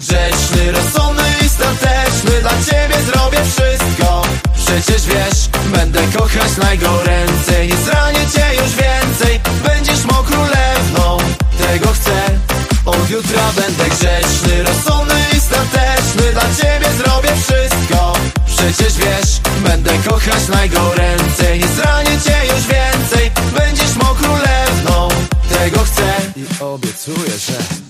Grzeczny, rozsądny i stateczny, dla ciebie zrobię wszystko. Przecież wiesz, będę kochać najgoręcej. Nie zranię cię już więcej, będziesz mą królewną. Tego chcę, od jutra będę grzeczny, rozsądny i stateczny, dla ciebie zrobię wszystko. Przecież wiesz, będę kochać najgoręcej. Nie zranię cię już więcej, będziesz mą królewną. Tego chcę i obiecuję, że